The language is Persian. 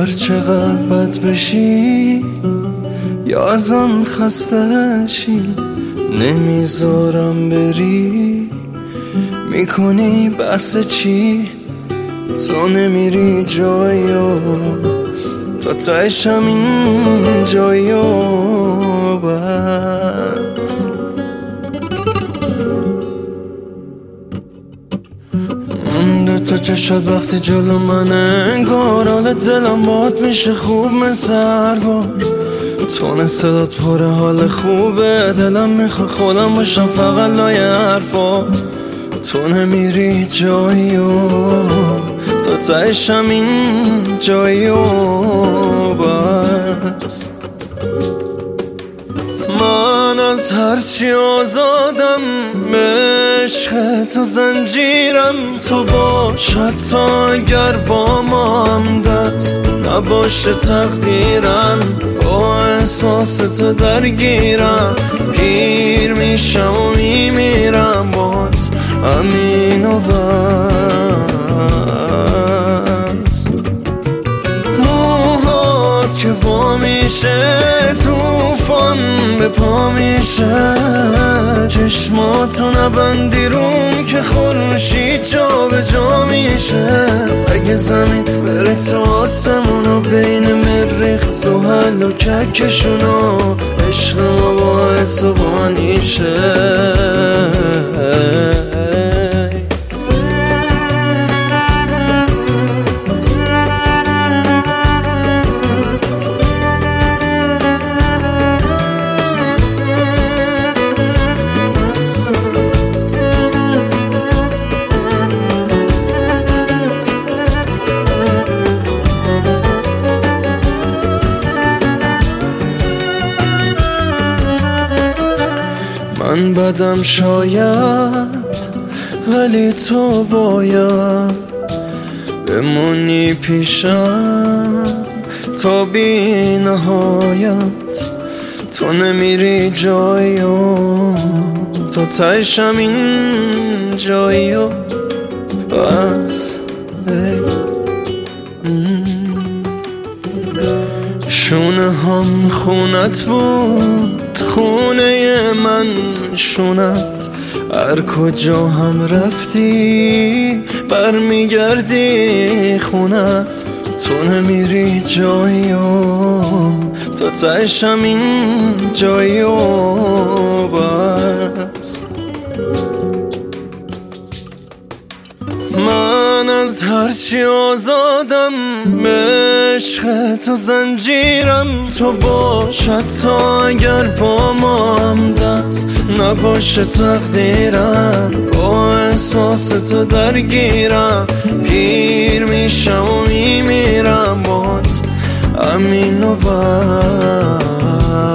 هر چقدر بد بشی یا ازم خسته شی، نمیذارم بری. میکنی بحث چی؟ تو نمیری جایا، تا تهش همین جایا بس. تو چشات وقتی جلو منه انگار حال دلم باد میشه خوب مثل هر بار. تون صدات پر حال خوبه، دلم میخوا خودم باشم فقط لای حرفا. تو نمیری جاییو، تا تهش همین جاییو بس. من از هرچی آزادم، به عشق تو زنجیرم. تو باش حتی اگر با ما هم دست نباشه تقدیرم، با احساس تو درگیرم. پیر میشم و میمیرم بات همین و بس. موهات که وا میشه توفان به پا میشه، چشماتو نبندی روم که خورشید جا به جا میشه. اگه زمین بره تو آسمون و بین مریخ زحل و کهکشونا، عشق ما باعث و بانیشه. من بدم شاید ولی تو باید بمونی پیشم تا بی نهایت. تو نمیری جاییو، تا تهش همین جاییو بس. شونه هم خونت بود، خونه من شونت. هر کجا هم رفتی برمیگردی خونت. تو نمیری جاییو، تا تهش همین جاییو بس. من از هرچی آزادم، به عشق تو زنجیرم. تو باش حتی اگر با ما هم دست نباشه تقدیرم، با احساس تو درگیرم. پیر میشم و میمیرم بات همین و بس.